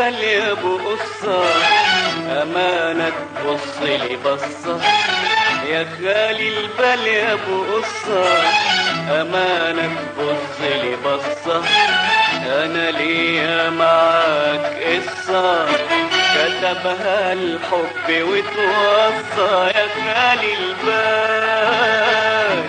البال يا ابو قصة، امانة تبص لي بصة. يا خالي البال يا ابو قصة، امانة تبص لي بصة. انا ليا معاك قصة كتبها الحب وتوصى يا خالي البال.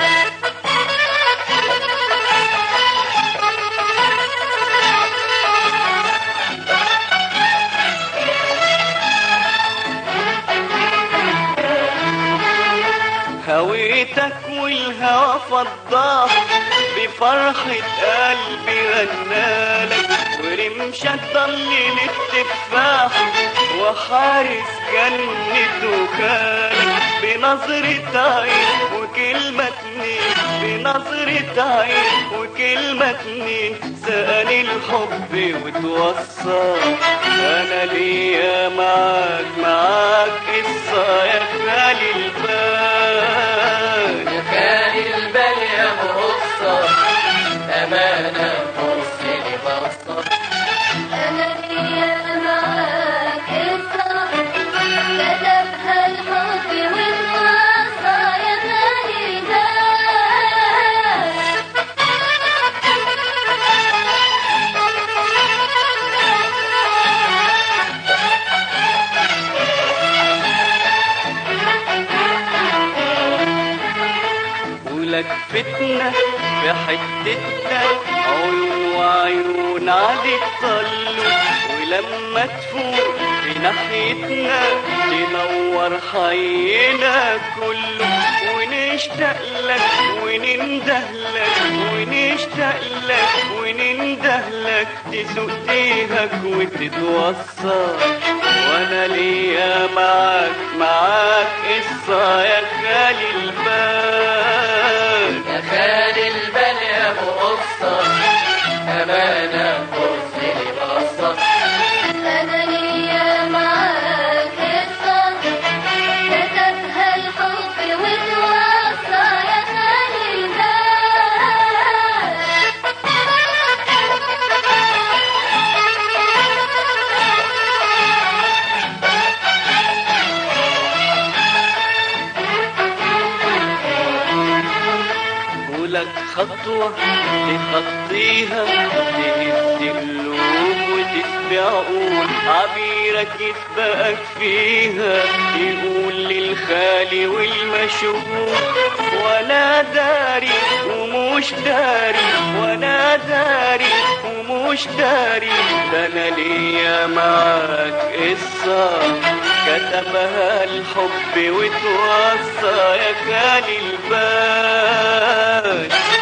هويتك والهوى فضاه بفرحة قلبي غنالك، ورمشك ضلل التفاح وحارس جنته خالك. بنظرة عين وكلمة اتنين، بنظرة عين وكلمة اتنين سأني الحب وتوصى. أنا ليا معاك قصة يا خالي البال. يا خالي البال يا ابو قصة، امانة تبص لي بصة. أنا ليا معاك قصة كتبها الحب والوصى يا خالي البال. ولك فتنة في حتتنا، عيون وعيون عليك طلوا، ولما تفوق في ناحيتنا تنور حينا كله. ونشتاق لك وننده لك، ونشتاق لك وننده لك، تسوق تيهك وتتوصى. وانا ليا معاك قصة يا خالي البال. يا خالي البال يا ابو قصة، امانة تبص لي بصة. أنا ليا معاك قصة كتبها الحب والوصى يا خالي البال. ولك خطوة تخطيها تهز قلوب وتسبق عقول، عبيرك يسبقك فيها يقول للخالي والمشهور. وانا داري ومش داري، وانا داري ومش داري، ده انا ليا معاك قصة كتبها الحب وتوصى يا خالي البال.